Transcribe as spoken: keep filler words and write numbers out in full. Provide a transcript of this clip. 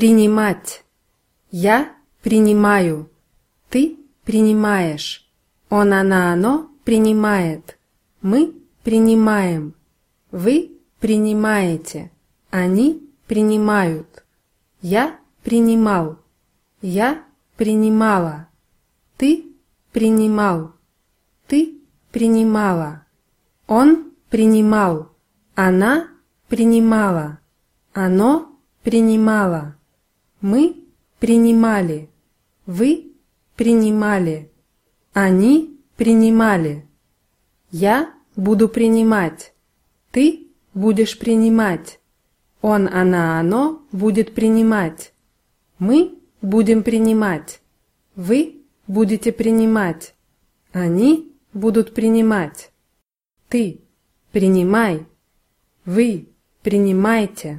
Принимать. Я принимаю. Ты принимаешь. Он, она, оно принимает. Мы принимаем. Вы принимаете. Они принимают. Я принимал. Я принимала. Ты принимал. Ты принимала. Он принимал. Она принимала. Оно принимало. Мы принимали. Вы принимали. Они принимали. Я буду принимать. Ты будешь принимать. Он, она, оно будет принимать. Мы будем принимать. Вы будете принимать. Они будут принимать. Ты принимай. Вы принимайте.